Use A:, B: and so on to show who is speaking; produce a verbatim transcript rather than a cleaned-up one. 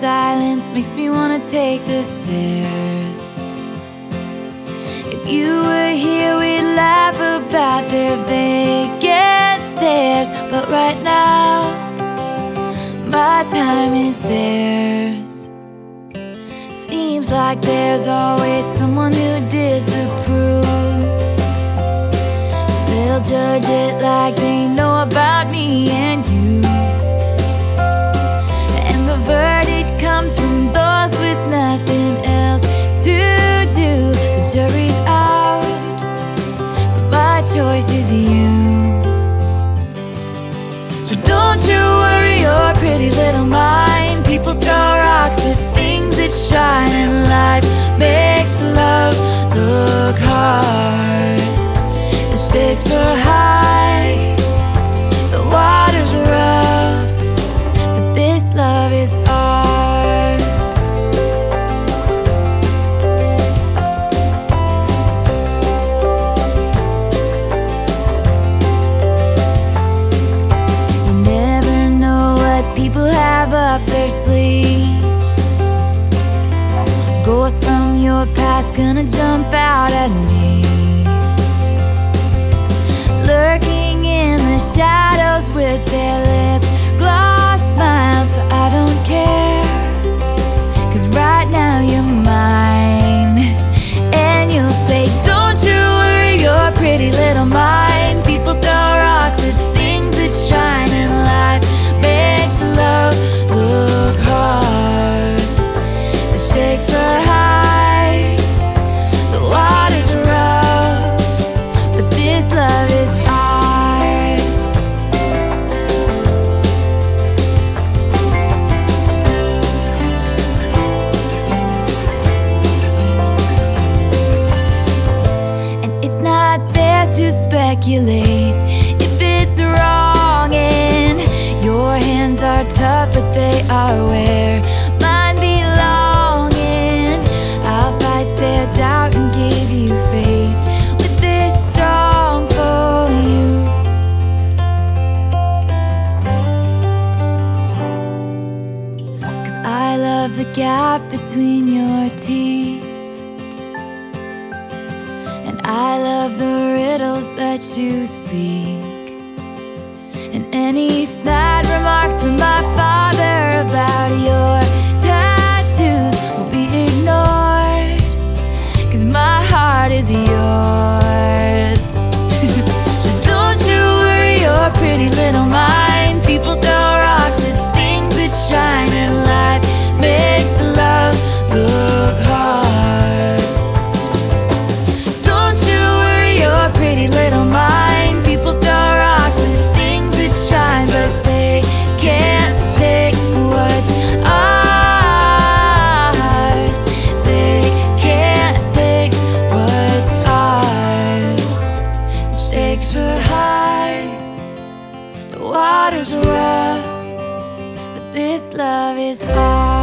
A: silence makes me wanna take the stairs. If you were here, we'd laugh about their vacant stares. But right now, my time is theirs. Seems like there's always someone who disapproves. They'll judge it like they know about me and you. And the verdict comes from those with nothing else to do. The jury's out, but my choice is you. So don't you worry your pretty little mind. People throw rocks at things that shine, and life makes love look hard. The stakes are high, the water's rough, but this love is ours. You never know what people have up their sleeves. Ghosts from your past gonna jump out at me, lurking in the shadows with their lip gloss smiles. But I don't care, 'cause right now you're mine. And you'll say, don't you worry your pretty little mind. People throw rocks at things that shine, and life makes love look hard. The stakes are high, the water's rough, but this love is ours. And it's not theirs to speculate if it's wrong, and your hands are tough, but they are where mine belong. And I'll fight their doubt and give you faith with this song for you. 'Cause I love the gap between your teeth, and I love the riddles that you speak. And any snide remarks from my father about your tattoos will be ignored, 'cause my heart is yours. So don't you worry your pretty little mind. People throw rocks at things that shine, and life makes love look hard. Don't you worry your pretty little mind. People throw rocks at things that shine, but they can't take what's ours. They can't take what's ours. The stakes are high, the water's rough, but this love is ours.